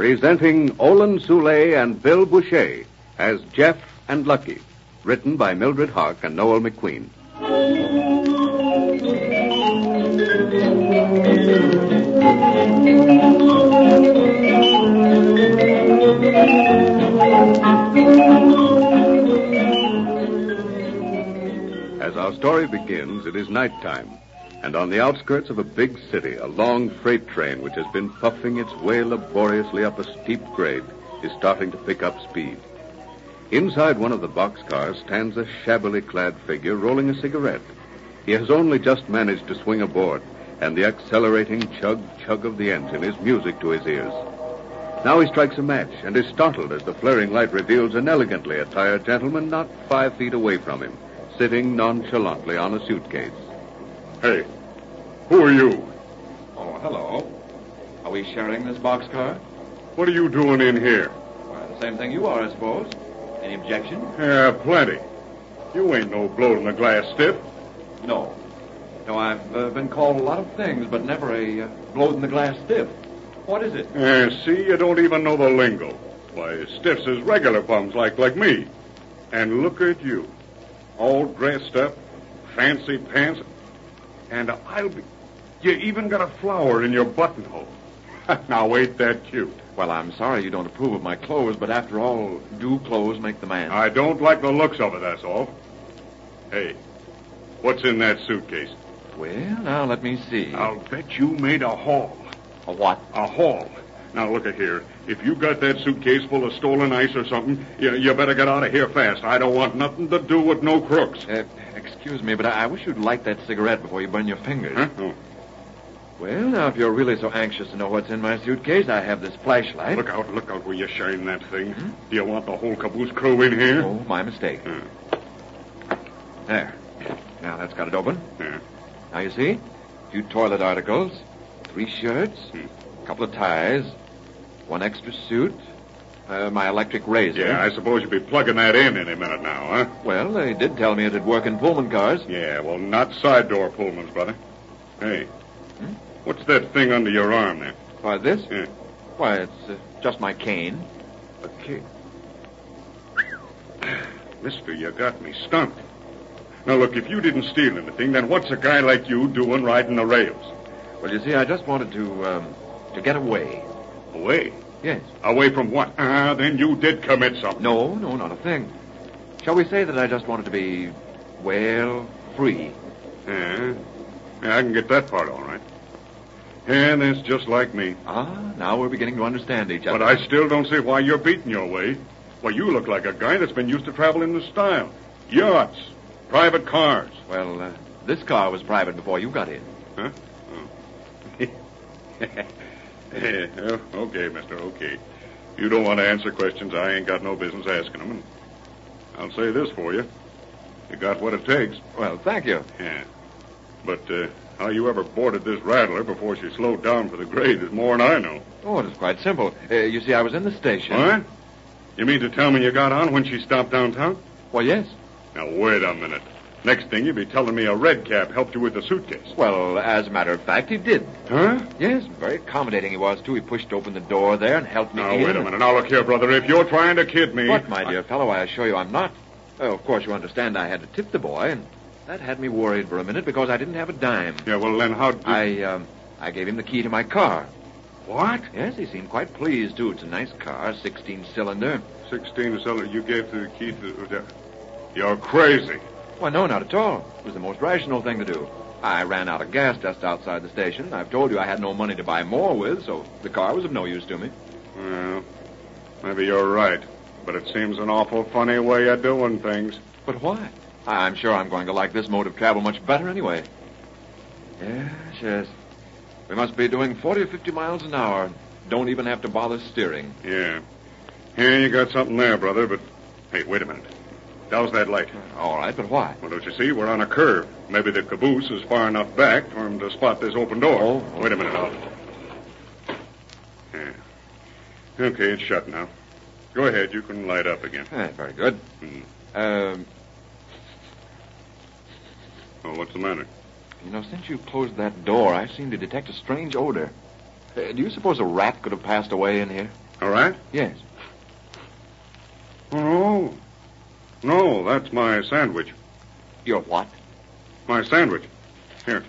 Presenting Olin Soule and Bill Boucher as Jeff and Lucky. Written by Mildred Hark and Noel McQueen. As our story begins, it is nighttime, and on the outskirts of a big city, a long freight train which has been puffing its way laboriously up a steep grade is starting to pick up speed. Inside one of the boxcars stands a shabbily clad figure rolling a cigarette. He has only just managed to swing aboard, and the accelerating chug-chug of the engine is music to his ears. Now he strikes a match and is startled as the flaring light reveals an elegantly attired gentleman not 5 feet away from him, sitting nonchalantly on a suitcase. Hey, who are you? Oh, hello. Are we sharing this boxcar? What are you doing in here? Well, the same thing you are, I suppose. Any objection? Yeah, plenty. You ain't no blow-in-the-glass stiff. No. No, I've been called a lot of things, but never a blow-in-the-glass stiff. What is it? See, you don't even know the lingo. Why, stiffs is regular bums like me. And look at you. All dressed up, fancy pants, and you even got a flower in your buttonhole. Now, ain't that cute? Well, I'm sorry you don't approve of my clothes, but after all, do clothes make the man? I don't like the looks of it, that's all. Hey, what's in that suitcase? Well, now, let me see. I'll bet you made a haul. A what? A haul. Now, look at here. If you got that suitcase full of stolen ice or something, you better get out of here fast. I don't want nothing to do with no crooks. Excuse me, but I wish you'd light that cigarette before you burn your fingers. Huh? Oh. Well, now, if you're really so anxious to know what's in my suitcase, I have this flashlight. Look out where you shine that thing. Do you want the whole caboose crew in here? Oh, my mistake. There. Now, that's got it open. Yeah. Now, you see? A few toilet articles, 3 shirts, a couple of ties, 1 extra suit, my electric razor. Yeah, I suppose you'll be plugging that in any minute now, huh? Well, they did tell me it'd work in Pullman cars. Yeah, well, not side door Pullmans, brother. Hey, what's that thing under your arm there? Why, this? Yeah. Why, it's just my cane. A cane? Mister, you got me stumped. Now, look, if you didn't steal anything, then what's a guy like you doing riding the rails? Well, you see, I just wanted to get away. Away? Yes. Away from what? Then you did commit something. No, not a thing. Shall we say that I just wanted to be, well, free? Yeah, I can get that part all right. Yeah, that's just like me. Now we're beginning to understand each other. But I still don't see why you're beating your way. Well, you look like a guy that's been used to travel in the style. Yachts, private cars. Well, this car was private before you got in. Huh? Oh. Yeah, okay, mister, okay. You don't want to answer questions, I ain't got no business asking them. And I'll say this for you. You got what it takes. Well, thank you. Yeah. But how you ever boarded this rattler before she slowed down for the grade is more than I know. Oh, it was quite simple. You see, I was in the station. What? You mean to tell me you got on when she stopped downtown? Well, yes. Now, wait a minute. Next thing, you'll be telling me a red cap helped you with the suitcase. Well, as a matter of fact, he did. Huh? Yes, very accommodating he was, too. He pushed open the door there and helped me Now, in. wait a minute. Now, look here, brother. If you're trying to kid me... What, my dear fellow? I assure you I'm not. Oh, of course, you understand I had to tip the boy, and that had me worried for a minute because I didn't have a dime. Yeah, well, then how did... I gave him the key to my car. What? Yes, he seemed quite pleased, too. It's a nice car, 16-cylinder. 16-cylinder. You gave the key to... You're crazy. Well, no, not at all. It was the most rational thing to do. I ran out of gas just outside the station. I've told you I had no money to buy more with, so the car was of no use to me. Well, maybe you're right. But it seems an awful funny way of doing things. But why? I'm sure I'm going to like this mode of travel much better anyway. Yes. We must be doing 40 or 50 miles an hour. Don't even have to bother steering. Yeah. Yeah, you got something there, brother, but... Hey, wait a minute. Douse that light. All right, but why? Well, don't you see? We're on a curve. Maybe the caboose is far enough back for him to spot this open door. Oh. Wait a minute, Yeah. Okay, it's shut now. Go ahead. You can light up again. Very good. Oh, what's the matter? You know, since you closed that door, I seem to detect a strange odor. Do you suppose a rat could have passed away in here? All right? Yes. Oh, no, that's my sandwich. Your what? My sandwich. Here.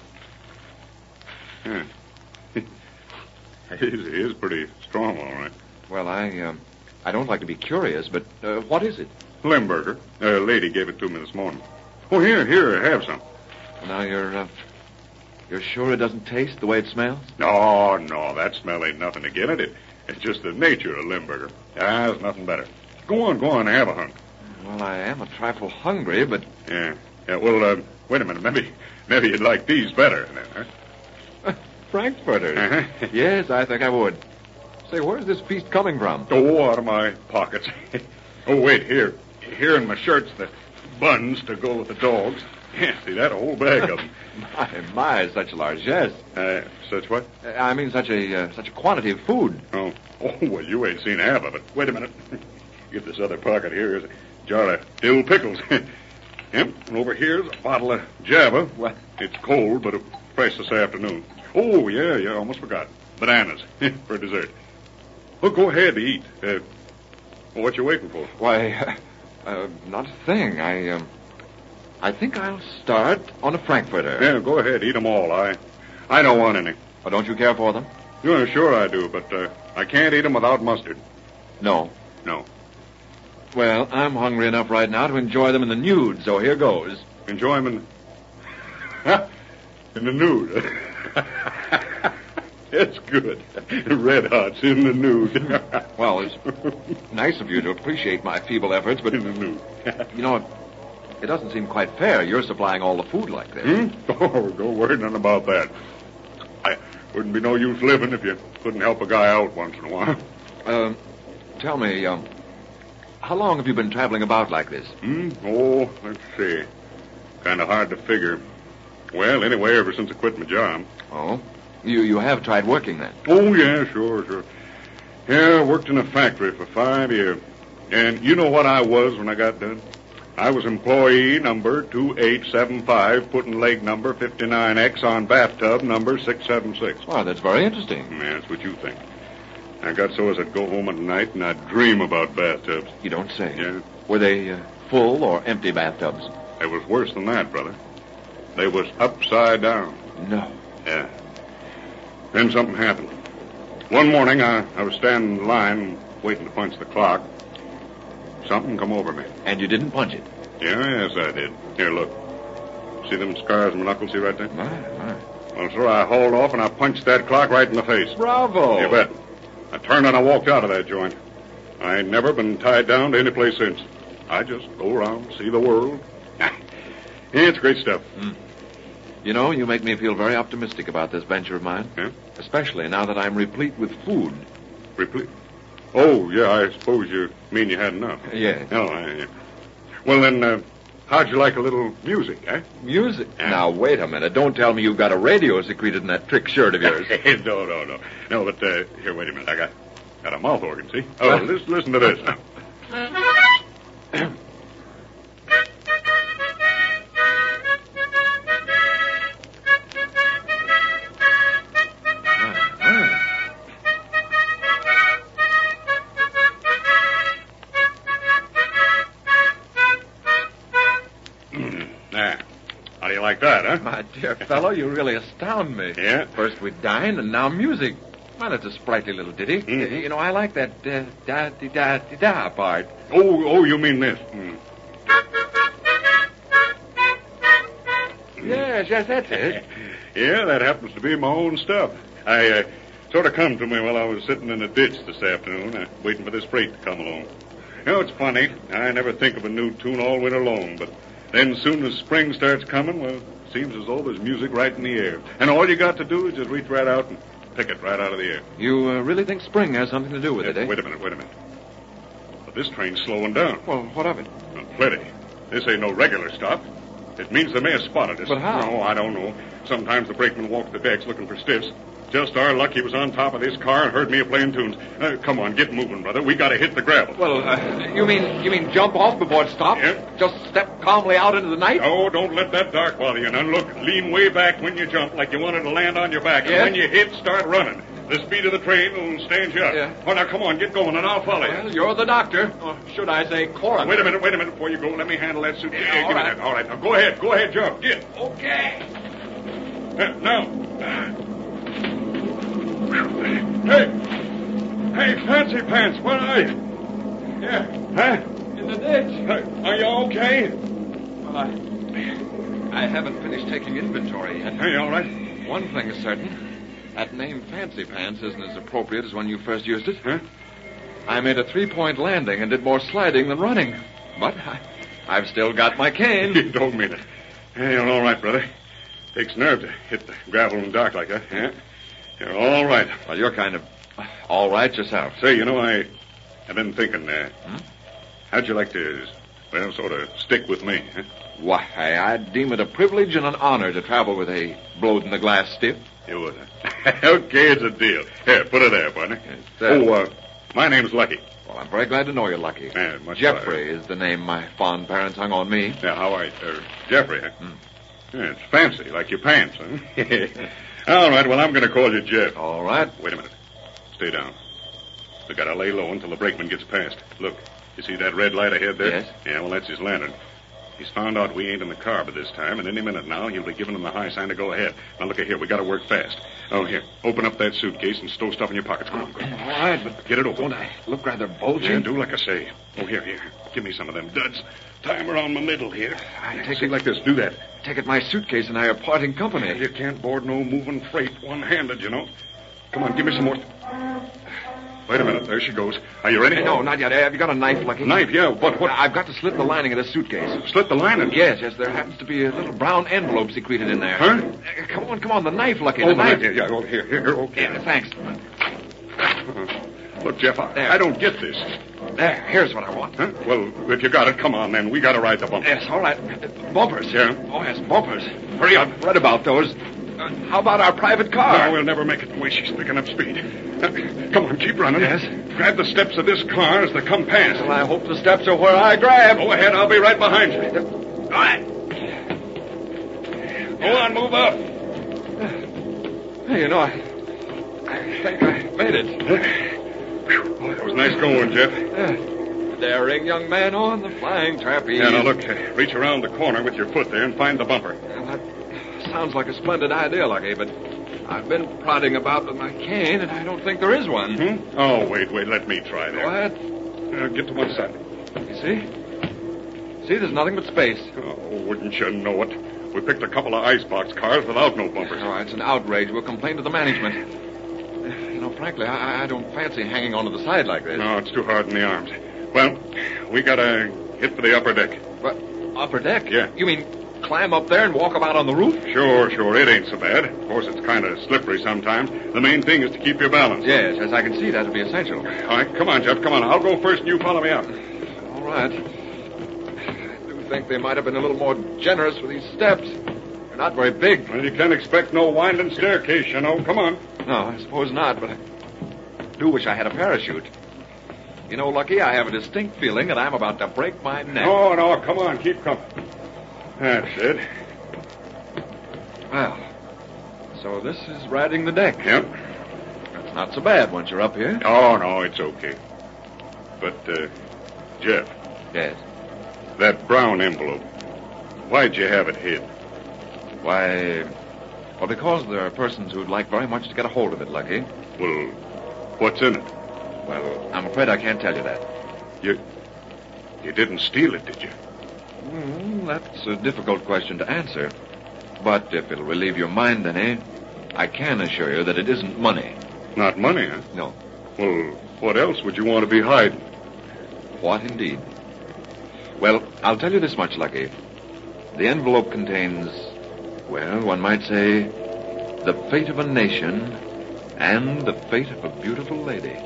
Yeah. It is pretty strong, all right. Well, I don't like to be curious, but what is it? Limburger. A lady gave it to me this morning. Oh, here, have some. Now, you're sure it doesn't taste the way it smells? No, that smell ain't nothing to get at it. It's just the nature of Limburger. There's nothing better. Go on, have a hunk. Well, I am a trifle hungry, but... Yeah, well, wait a minute. Maybe you'd like these better, huh? Frankfurters. Uh-huh. Yes, I think I would. Say, where's this feast coming from? Oh, out of my pockets. Oh, wait, here in my shirts, the buns to go with the dogs. Yeah, see that? A whole bag of them. My, such largesse. Such what? I mean, such a quantity of food. Oh, well, you ain't seen half of it. Wait a minute. Get this other pocket here. Here's a jar of dill pickles. Yep, and over here's a bottle of Java. What? It's cold, but fresh this afternoon. Oh, yeah, almost forgot. Bananas for dessert. Well, go ahead, eat. What you waiting for? Why, not a thing. I think I'll start on a Frankfurter. Yeah, go ahead, eat them all. I don't want any. Oh, don't you care for them? Yeah, sure I do, but I can't eat them without mustard. No. No. Well, I'm hungry enough right now to enjoy them in the nude, so here goes. Enjoy them in the nude. That's good. Red Hots in the nude. Well, it's nice of you to appreciate my feeble efforts, but... In the nude. You know, it doesn't seem quite fair. You're supplying all the food like this. Oh, don't worry none about that. I wouldn't be no use living if you couldn't help a guy out once in a while. Tell me, how long have you been traveling about like this? Oh, let's see. Kind of hard to figure. Well, anyway, ever since I quit my job. Oh? You have tried working then? Oh, yeah, sure. Yeah, I worked in a factory for 5 years. And you know what I was when I got done? I was employee number 2875, putting leg number 59X on bathtub number 676. Oh, that's very interesting. Yeah, that's what you think. I got so as I'd go home at night and I'd dream about bathtubs. You don't say. Yeah. Were they full or empty bathtubs? It was worse than that, brother. They was upside down. No. Yeah. Then something happened. One morning, I was standing in line waiting to punch the clock. Something come over me. And you didn't punch it? Yes, I did. Here, look. See them scars on my knuckles, see right there? My. Well, sir, I hauled off and I punched that clock right in the face. Bravo. You bet. I turned and I walked out of that joint. I ain't never been tied down to any place since. I just go around, see the world. It's great stuff. You know, you make me feel very optimistic about this venture of mine. Yeah? Especially now that I'm replete with food. Replete? Oh, yeah, I suppose you mean you had enough. Yes. Oh, yeah. Well, then, how'd you like a little music, eh? Music? Now, wait a minute. Don't tell me you've got a radio secreted in that trick shirt of yours. No. No, but, here, wait a minute. I got a mouth organ, see? Oh, listen to this now. How do you like that, huh? My dear fellow, you really astound me. Yeah? First we dine, and now music. Well, it's a sprightly little ditty. Mm-hmm. You know, I like that da-di-da-di-da part. Oh, you mean this? Yes, that's it. Yeah, that happens to be my own stuff. I sort of come to me while I was sitting in a ditch this afternoon, waiting for this freight to come along. You know, it's funny. I never think of a new tune all winter long, but then as soon as spring starts coming, well, it seems as though there's music right in the air. And all you got to do is just reach right out and pick it right out of the air. You really think spring has something to do with it, eh? Wait a minute. But this train's slowing down. Well, what of it? Well, plenty. This ain't no regular stop. It means they may have spotted us. But how? No, I don't know. Sometimes the brakeman walks the decks looking for stiffs. Just our luck he was on top of this car and heard me playing tunes. Come on, get moving, brother. We got to hit the gravel. Well, you mean jump off before it stops? Yeah. Just step calmly out into the night? Oh, don't let that dark bother you. Now, look, lean way back when you jump like you wanted to land on your back. Yeah? And when you hit, start running. The speed of the train will stand you up. Yeah. Oh, now come on, get going, and I'll follow you. Well, you're the doctor. Or should I say coroner? Wait a minute before you go. Let me handle that suitcase. Yeah, all Give me right. that. All right, now go ahead, Joe. Get. Okay. Now. Hey, Fancy Pants, where are you? Here, Huh? in the ditch. Are you okay? Well, I haven't finished taking inventory yet. Are you all right? One thing is certain. That name Fancy Pants isn't as appropriate as when you first used it. Huh? I made a 3-point landing and did more sliding than running. But I've still got my cane. You don't mean it. Hey, you're all right, brother. Takes nerve to hit the gravel in the dark like that. Yeah? You're all right. Well, you're kind of all right yourself. Say, I've been thinking, how'd you like to, sort of stick with me, huh? Why, I'd deem it a privilege and an honor to travel with a blowed-in-the-glass stiff. You would, huh? Okay, it's a deal. Here, put it there, partner. My name's Lucky. Well, I'm very glad to know you're lucky. Yeah, much Jeffrey is the name my fond parents hung on me. Yeah, how are you? Jeffrey, huh? Yeah, it's fancy, like your pants, huh? All right, well, I'm going to call you Jeff. All right. Wait a minute. Stay down. We got to lay low until the brakeman gets past. Look, you see that red light ahead there? Yes. Yeah, well, that's his lantern. He's found out we ain't in the car by this time, and any minute now he'll be giving him the high sign to go ahead. Now, look here, we got to work fast. Oh, here, open up that suitcase and stow stuff in your pockets. Come on, quick. All right, but Get it open. don't I look rather bulgy? Yeah, do like I say. Oh, here. Give me some of them duds. Tie 'em around my middle here. I take See, it like this. Do that. Take it my suitcase and I are parting company. You can't board no moving freight one-handed, you know. Come on, give me some more. Wait a minute. There she goes. Are you ready? No, not yet. Have you got a knife, Lucky? Knife, yeah. What? I've got to slit the lining of the suitcase. Slit the lining? Yes. There happens to be a little brown envelope secreted in there. Huh? Come on. The knife, Lucky. Oh, The knife. yeah. Oh, here. Okay. Yeah, thanks. Look, Jeff, I don't get this. There, here's what I want. Huh? Well, if you got it, come on, then. We got to ride the bumper. Yes, all right. Bumpers. Yeah? Oh, yes, bumpers. Hurry up. Read about those. How about our private car? No, we'll never make it the way she's picking up speed. Come on, keep running. Yes? Grab the steps of this car as they come past. Well, I hope the steps are where I grab. Go ahead, I'll be right behind you. All right. Go on, move up. Hey, I think I made it. Oh, that was nice going, Jeff. Daring young man on the flying trapeze. Yeah, now look, reach around the corner with your foot there and find the bumper. Well, that sounds like a splendid idea, Lucky, but I've been prodding about with my cane, and I don't think there is one. Oh, wait, let me try Go there. ahead. Get to one side. You see? See, there's nothing but space. Oh, wouldn't you know it? We picked a couple of icebox cars without no bumpers. Oh, it's an outrage. We'll complain to the management. Frankly, I don't fancy hanging onto the side like this. No, it's too hard in the arms. Well, we gotta hit for the upper deck. What? Upper deck? Yeah. You mean climb up there and walk about on the roof? Sure, it ain't so bad. Of course, it's kind of slippery sometimes. The main thing is to keep your balance. Yes, as I can see, that'll be essential. All right, come on, Jeff, come on. I'll go first and you follow me up. All right. I do think they might have been a little more generous with these steps. They're not very big. Well, you can't expect no winding staircase, you know. Come on. No, I suppose not, but I do wish I had a parachute. Lucky, I have a distinct feeling that I'm about to break my neck. No, come on, keep coming. That's it. Well, so this is riding the deck. Yep. That's not so bad once you're up here. Oh, no, it's okay. But, Jeff, Yes. that brown envelope, why'd you have it hid? Why, well, because there are persons who'd like very much to get a hold of it, Lucky. Well, what's in it? Well, I'm afraid I can't tell you that. You didn't steal it, did you? That's a difficult question to answer. But if it'll relieve your mind any, I can assure you that it isn't money. Not money, huh? No. Well, what else would you want to be hiding? What indeed? Well, I'll tell you this much, Lucky. The envelope contains, well, one might say, the fate of a nation and the fate of a beautiful lady.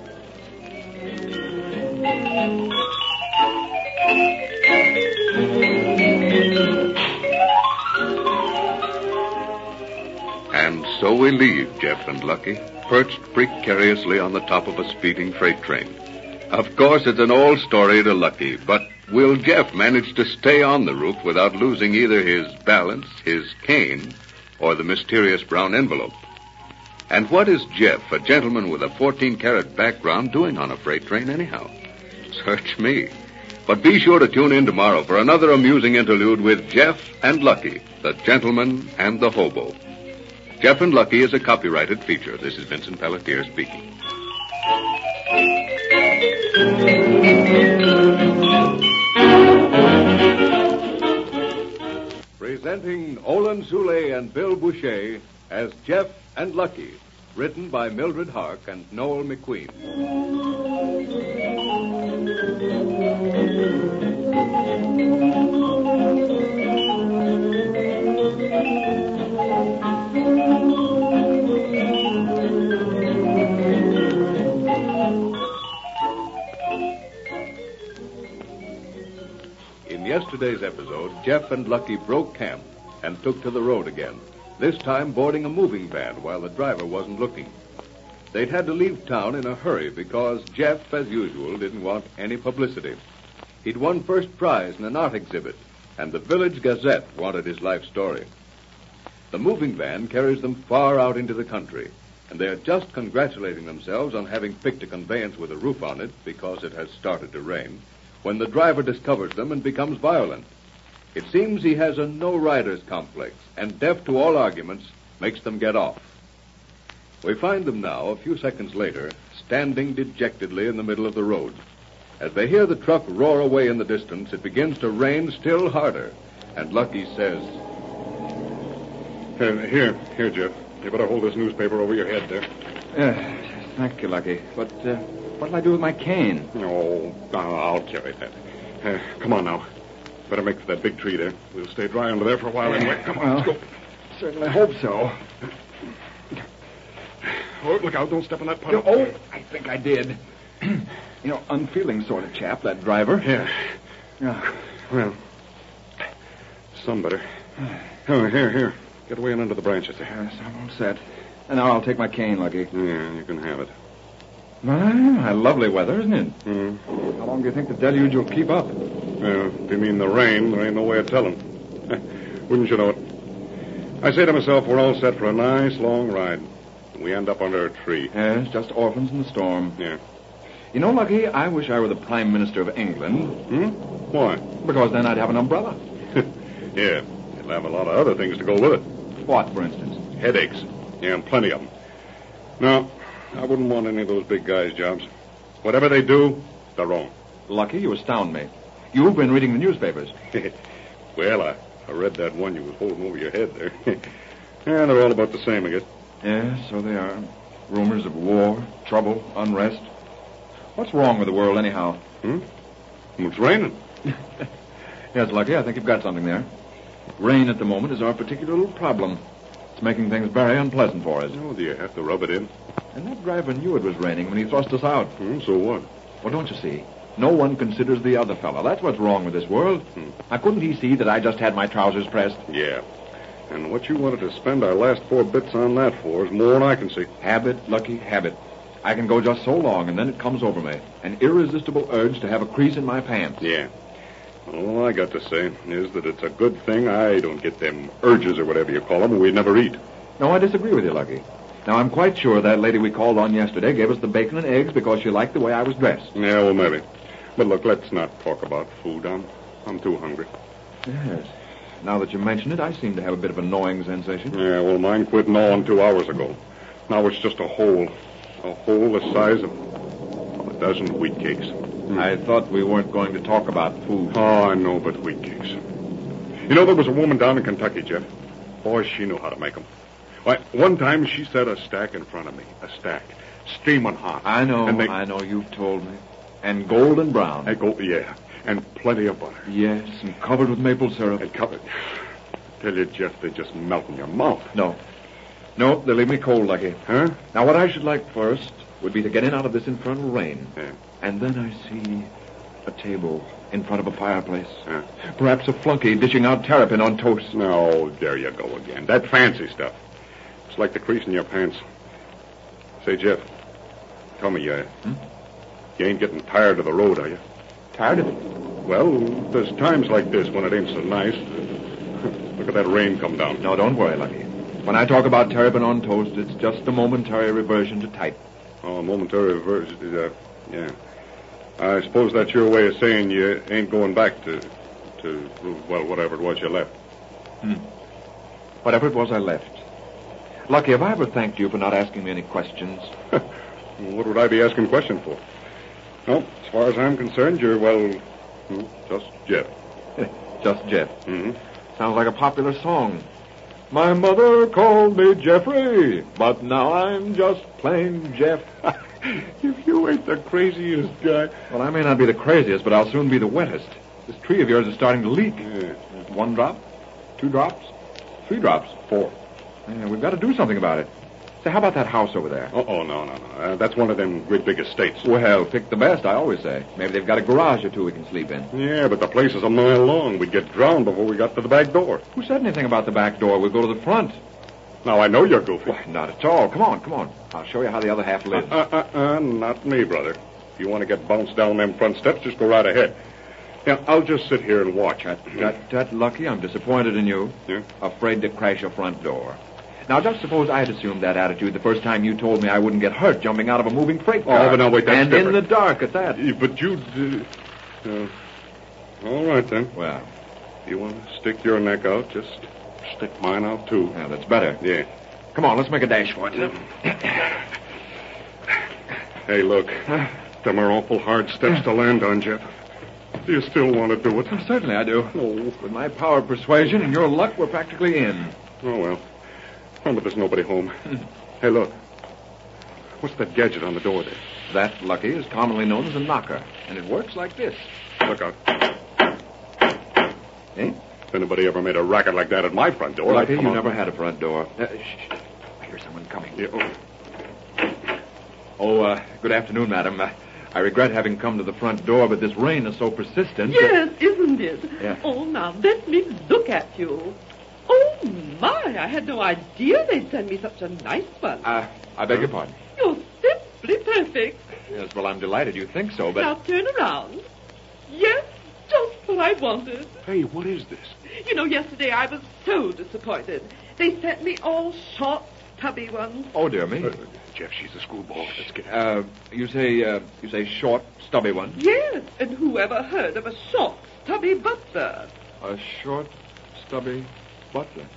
And so we leave Jeff and Lucky, perched precariously on the top of a speeding freight train. Of course, it's an old story to Lucky, but will Jeff manage to stay on the roof without losing either his balance, his cane, or the mysterious brown envelope? And what is Jeff, a gentleman with a 14-karat background, doing on a freight train anyhow? Search me. But be sure to tune in tomorrow for another amusing interlude with Jeff and Lucky, the gentleman and the hobo. Jeff and Lucky is a copyrighted feature. This is Vincent Pelletier speaking. Presenting Olin Soule and Bill Boucher as Jeff and Lucky, written by Mildred Hark and Noel McQueen. In yesterday's episode, Jeff and Lucky broke camp and took to the road again, this time boarding a moving van while the driver wasn't looking. They'd had to leave town in a hurry because Jeff, as usual, didn't want any publicity. He'd won first prize in an art exhibit, and the Village Gazette wanted his life story. The moving van carries them far out into the country, and they're just congratulating themselves on having picked a conveyance with a roof on it because it has started to rain, when the driver discovers them and becomes violent. It seems he has a no-riders complex, and deaf to all arguments, makes them get off. We find them now, a few seconds later, standing dejectedly in the middle of the road. As they hear the truck roar away in the distance, it begins to rain still harder, and Lucky says, Here, Jeff. You better hold this newspaper over your head there. Thank you, Lucky. But what'll I do with my cane? Oh, I'll carry that. Come on now. Better make for that big tree there. We'll stay dry under there for a while anyway. Come on, let's go. Certainly hope so. Oh, look out, don't step on that puddle. Oh, I think I did. Unfeeling sort of chap, that driver. Yeah. Well, some better. Oh, here. Get away and under the branches there. Yes, I'm all set. And now I'll take my cane, Lucky. Yeah, you can have it. My, lovely weather, isn't it? Mm. How long do you think the deluge will keep up? If you mean the rain, there ain't no way of telling. Wouldn't you know it? I say to myself, we're all set for a nice long ride. We end up under a tree. Yes, just orphans in the storm. Yeah. You know, Lucky, I wish I were the Prime Minister of England. Why? Because then I'd have an umbrella. Yeah, you'll have a lot of other things to go with it. What, for instance? Headaches. Yeah, and plenty of them. No, I wouldn't want any of those big guys' jobs. Whatever they do, they're wrong. Lucky, you astound me. You've been reading the newspapers. Well, I read that one you was holding over your head there. Yeah, they're all about the same, I guess. Yes, so they are. Rumors of war, trouble, unrest. What's wrong with the world, anyhow? It's raining. Yes, Lucky, I think you've got something there. Rain at the moment is our particular little problem. It's making things very unpleasant for us. Oh, do you have to rub it in? And that driver knew it was raining when he thrust us out. So what? Well, don't you see? No one considers the other fellow. That's what's wrong with this world. Now, couldn't he see that I just had my trousers pressed? Yeah. And what you wanted to spend our last 4 bits on that for is more than I can see. Habit, Lucky, habit. I can go just so long, and then it comes over me. An irresistible urge to have a crease in my pants. Yeah. All I got to say is that it's a good thing I don't get them urges or whatever you call them, and we never eat. No, I disagree with you, Lucky. Now, I'm quite sure that lady we called on yesterday gave us the bacon and eggs because she liked the way I was dressed. Yeah, well, maybe. But look, let's not talk about food. I'm too hungry. Yes. Now that you mention it, I seem to have a bit of a gnawing sensation. Yeah, well, mine quit gnawing 2 hours ago. Now it's just a hole the size of a dozen wheat cakes. I thought we weren't going to talk about food. Oh, I know, but wheat cakes. You know, there was a woman down in Kentucky, Jeff. Boy, she knew how to make them. Why, one time she set a stack in front of me. A stack. Steaming hot. I know, you've told me. And golden brown. Yeah. And plenty of butter. Yes, and covered with maple syrup. And covered. I tell you, Jeff, they just melt in your mouth. No, they leave me cold, Lucky. Huh? Now, what I should like first would be to get in out of this infernal rain. Yeah. And then I see a table in front of a fireplace. Yeah. Perhaps a flunky dishing out terrapin on toast. No, there you go again. That fancy stuff. It's like the crease in your pants. Say, Jeff, tell me, you ain't getting tired of the road, are you? Tired of it? Well, there's times like this when it ain't so nice. Look at that rain come down. No, don't worry, Lucky. When I talk about terrapin on toast, it's just a momentary reversion to type. Oh, momentary reversion. Yeah. I suppose that's your way of saying you ain't going back to whatever it was you left. Whatever it was I left. Lucky, have I ever thanked you for not asking me any questions? What would I be asking questions for? No, as far as I'm concerned, you're, just Jeff. Just Jeff. Mm-hmm. Sounds like a popular song. My mother called me Jeffrey, but now I'm just plain Jeff. If you ain't the craziest guy. Well, I may not be the craziest, but I'll soon be the wettest. This tree of yours is starting to leak. Yeah. 1 drop, 2 drops, 3 drops, 4. Yeah, we've got to do something about it. Say, how about that house over there? No. That's one of them great big estates. Well, pick the best, I always say. Maybe they've got a garage or 2 we can sleep in. Yeah, but the place is a mile long. We'd get drowned before we got to the back door. Who said anything about the back door? We'll go to the front. Now, I know you're goofy. Why, not at all. Come on. I'll show you how the other half lives. Not me, brother. If you want to get bounced down them front steps, just go right ahead. Yeah, I'll just sit here and watch. That Lucky, I'm disappointed in you. Yeah? Afraid to crash your front door. Now, just suppose I had assumed that attitude the first time you told me I wouldn't get hurt jumping out of a moving freight car. Oh, but now, wait, that's And different. in the dark at that. But you... all right, then. Well, If you want to stick your neck out, just stick mine out, too. yeah, that's better. Yeah. Come on, let's make a dash for it. Hey, look. Them are awful hard steps to land on, Jeff. Do you still want to do it? Certainly I do. Oh. With my power of persuasion and your luck, we're practically in. Oh, well. Remember, there's nobody home. Hey, look. What's that gadget on the door there? That, Lucky, is commonly known as a knocker, and it works like this. Look out. Eh? If anybody ever made a racket like that at my front door... Lucky, I'd come you out- never had a front door. Shh. I hear someone coming. Yeah, Good afternoon, madam. I regret having come to the front door, but this rain is so persistent. Yes, isn't it? Yeah. Oh, now let me look at you. Oh, my, I had no idea they'd send me such a nice one. I beg your pardon. You're simply perfect. Yes, well, I'm delighted you think so, but... Now turn around. Yes, just what I wanted. Hey, what is this? You know, yesterday I was so disappointed. They sent me all short, stubby ones. Oh, dear me. Jeff, she's a screwball. Let's get out. You say short, stubby one? Yes, and who ever heard of a short, stubby butler? A short, stubby butler.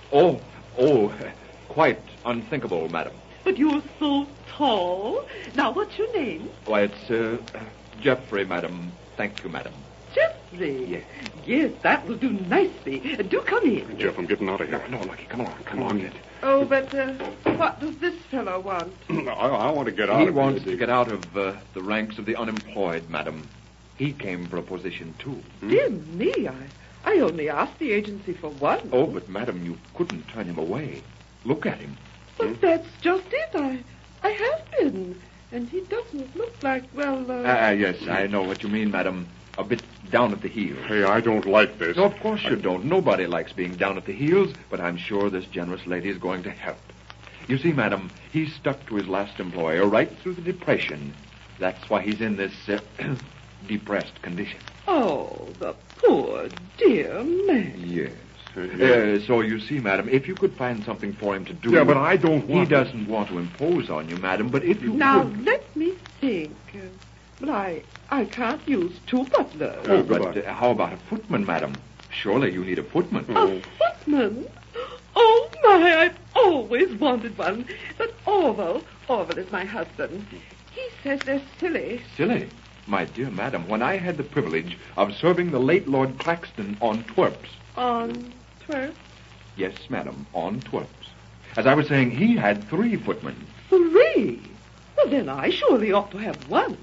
Oh, quite unthinkable, madam. But you're so tall. Now, what's your name? Why, it's, Jeffrey, madam. Thank you, madam. Jeffrey. Yes. Yes, that will do nicely. Do come in. Jeff, I'm getting out of here. No, Lucky, come on, kid. Oh, but what does this fellow want? I want to get out He of wants here. to get out of the ranks of the unemployed, madam. He came for a position, too. Dear me, I only asked the agency for one. Oh, but, madam, you couldn't turn him away. Look at him. But that's just it. I have been. And he doesn't look like, Yes, I know what you mean, madam. A bit down at the heels. Hey, I don't like this. No, of course you don't. Nobody likes being down at the heels, but I'm sure this generous lady is going to help. You see, madam, he stuck to his last employer right through the Depression. That's why he's in this depressed condition. Oh, the poor dear man. Yes. Yeah. So you see, madam, if you could find something for him to do... Yeah, but I don't want... He doesn't want to impose on you, madam, but if you Now, could... let me think. Well, I can't use 2 butlers. Oh, But goodbye. how about a footman, madam? Surely you need a footman. A footman? Oh, my, I've always wanted one. But Orville is my husband. He says they're silly. Silly. My dear madam, when I had the privilege of serving the late Lord Claxton on twerps... On twerp? Yes, madam, on twerps. As I was saying, he had 3 footmen. 3? Well, then I surely ought to have 1.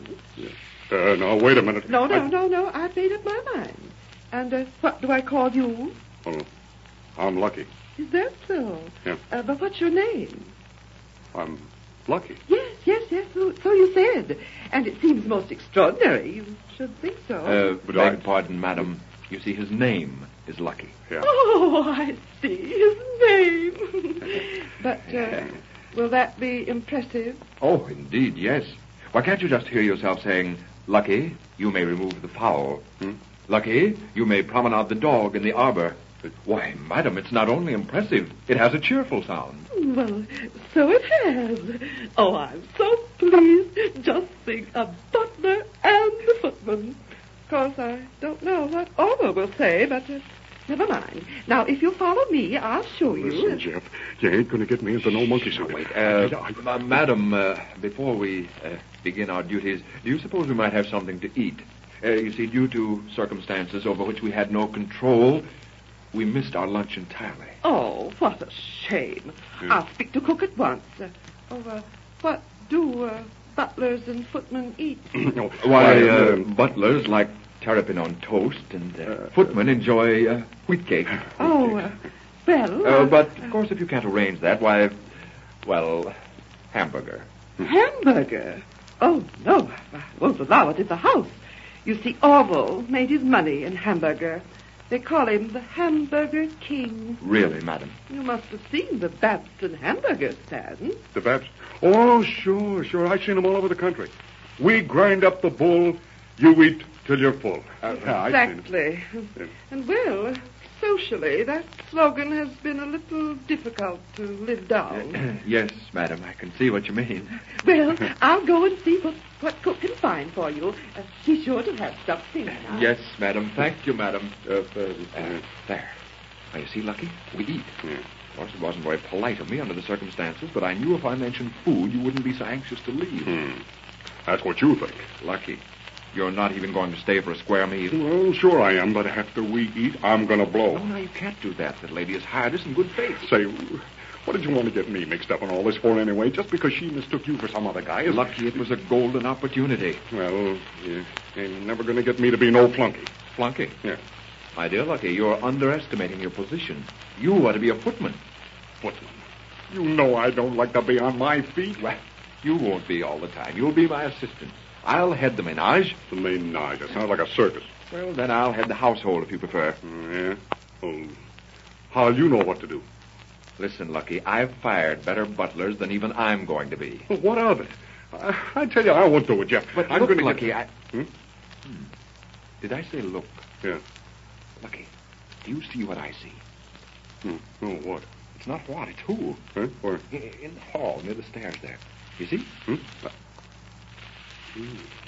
Now, wait a minute. No, I've made up my mind. And what do I call you? Oh, I'm Lucky. Is that so? Yeah. But what's your name? I'm Lucky. Yes. So you said. And it seems most extraordinary. You should think so. But Beg pardon, madam. You see, his name is Lucky. Yeah. Oh, I see. His name. But will that be impressive? Oh, indeed, yes. Why can't you just hear yourself saying, Lucky, you may remove the fowl. Lucky, you may promenade the dog in the arbor. Why, madam, it's not only impressive, it has a cheerful sound. Well, so it has. Oh, I'm so pleased. Just think, a butler and a footman. Of course, I don't know what Orville will say, but never mind. Now, if you follow me, I'll show you. Listen, Jeff, you ain't going to get me into no monkey suit. Wait, madam, before we begin our duties, do you suppose we might have something to eat? You see, due to circumstances over which we had no control, we missed our lunch entirely. Oh, what a shame. I'll speak to cook at once. What do butlers and footmen eat? Why, butlers like terrapin on toast, and footmen enjoy wheat cake. Oh, but, of course, if you can't arrange that, why, well, hamburger. Hamburger? Oh, no, I won't allow it in the house. You see, Orville made his money in hamburger. They call him the Hamburger King. Really, madam? You must have seen the Babson hamburger stand. The Babs? Oh, sure. I've seen them all over the country. We grind up the bull, you eat till you're full. Exactly. And, well, socially, that slogan has been a little difficult to live down. Yes, madam, I can see what you mean. Well, I'll go and see what cook can find for you. Be sure to have something now. Yes, madam. Thank you, madam. There. Now, you see, Lucky, we eat. Yeah. Of course, it wasn't very polite of me under the circumstances, but I knew if I mentioned food, you wouldn't be so anxious to leave. That's what you think. Lucky, you're not even going to stay for a square meal? Well, sure I am, but after we eat, I'm going to blow. No, you can't do that. That lady has hired us in good faith. Say, what did you want to get me mixed up in all this for anyway? Just because she mistook you for some other guy? Lucky, it was a golden opportunity. Well, you ain't never going to get me to be no flunky. Flunky? Yeah. My dear Lucky, you're underestimating your position. You ought to be a footman. Footman? You know I don't like to be on my feet. Well, you won't be all the time. You'll be my assistant. I'll head the menage. The menage? That sounds like a circus. Well, then I'll head the household if you prefer. Yeah? Well, how'll you know what to do? Listen, Lucky, I've fired better butlers than even I'm going to be. Well, what of it? I tell you, I won't do it, Jeff. But I'm look, going to Lucky, get... Did I say look? Yeah. Lucky, do you see what I see? Oh, what? It's not what, it's who. Huh? Where? In the hall, near the stairs there. You see? Boy,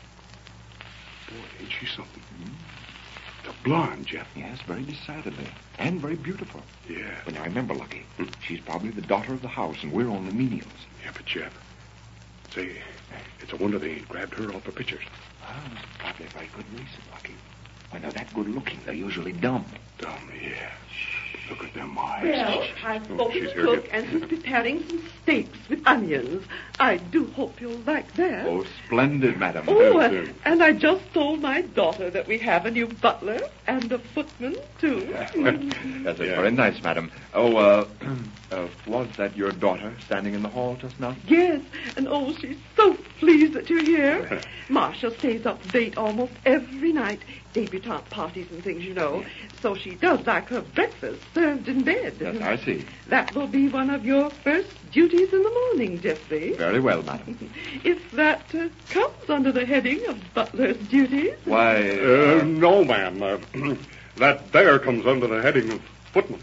ain't she something? The blonde, Jeff. Yes, very decidedly. And very beautiful. Yeah. But now remember, Lucky, she's probably the daughter of the house, and we're only menials. Yeah, but Jeff, say, it's a wonder they ain't grabbed her off the pictures. Probably a very good reason, Lucky. When they're that good-looking, they're usually dumb. Dumb, yeah. Look at them eyes. Well, I've spoken she's to here cook, again. and she's preparing some steaks with onions. I do hope you'll like that. Oh, splendid, madam. Oh, and I just told my daughter that we have a new butler and a footman, too. That's very nice, madam. Oh, was that your daughter standing in the hall just now? Yes, and she's so pleased that you're here. Marcia stays up late almost every night. Debutante parties and things, you know. So she does like her breakfast served in bed. Yes, I see. That will be one of your first duties in the morning, Geoffrey. Very well, madam. If that comes under the heading of butler's duties. Why... No, ma'am. That there comes under the heading of footman.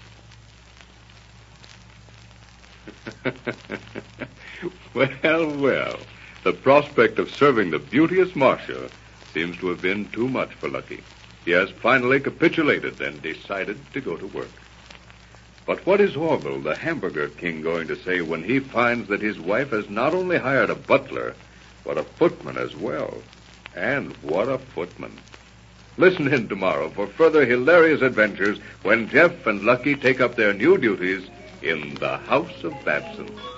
Well. The prospect of serving the beauteous Marcia seems to have been too much for Lucky. He has finally capitulated and decided to go to work. But what is Orville, the Hamburger King, going to say when he finds that his wife has not only hired a butler, but a footman as well? And what a footman. Listen in tomorrow for further hilarious adventures when Jeff and Lucky take up their new duties in the House of Babson.